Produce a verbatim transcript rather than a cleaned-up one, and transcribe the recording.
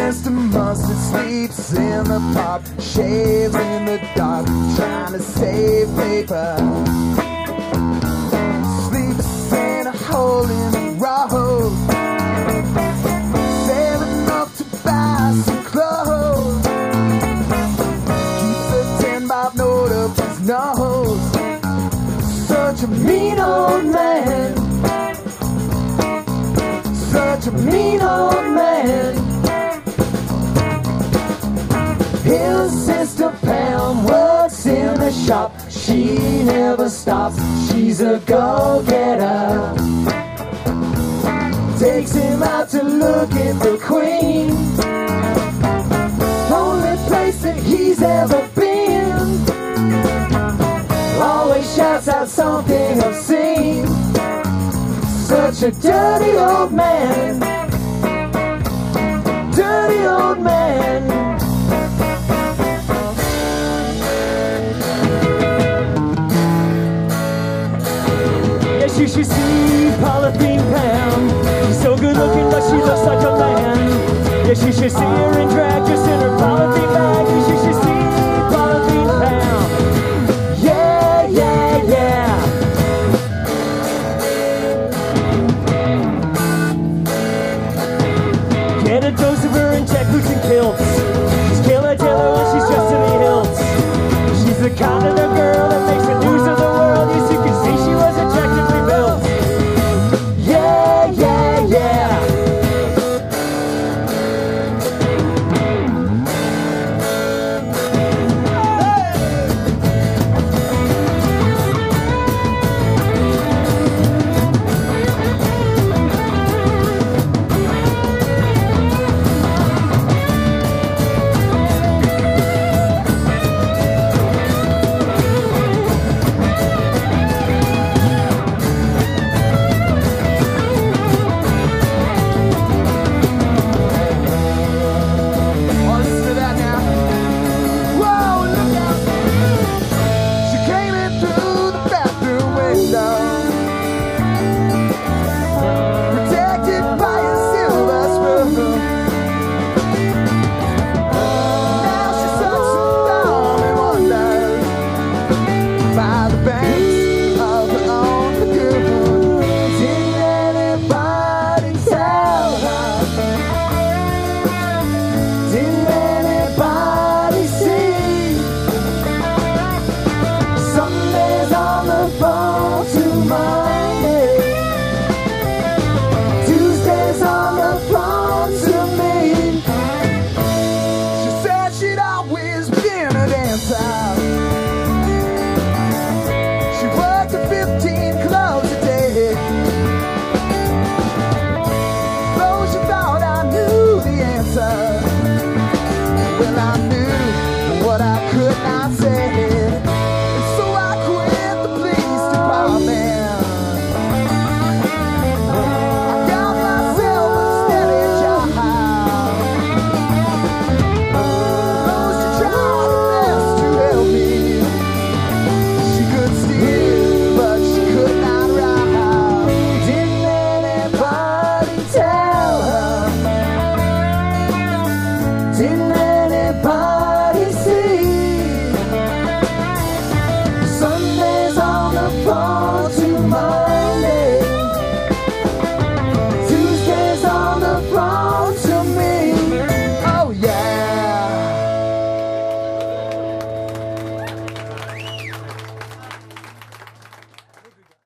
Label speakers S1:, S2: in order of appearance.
S1: Mister Mustard sleeps in the park, shaves in the dark, trying to save paper. Sleeps in a hole in the road, saving up to buy some clothes. Keeps a ten bob note up his nose. Such a mean old man, such a mean old man. His sister Pam works in the shop. She never stops, she's a go-getter. Takes him out to look at the Queen, only place that he's ever been. Always shouts out something obscene. Such a dirty old man, dirty old man. Yes, you should see Polythene Pam. She's so good looking, but she looks like a man. Yes, you should see her in drag, just in her polythene bag. Yes, you should see Polythene Pam. Yeah, yeah, yeah. Get a dose of her in tech boots and kilts. She's killer killer when she's dressed to the hilts. She's the kind of the girl that makes the news of the world. Yes, you can see she was attractively built. Yeah, yeah, yeah. Well, I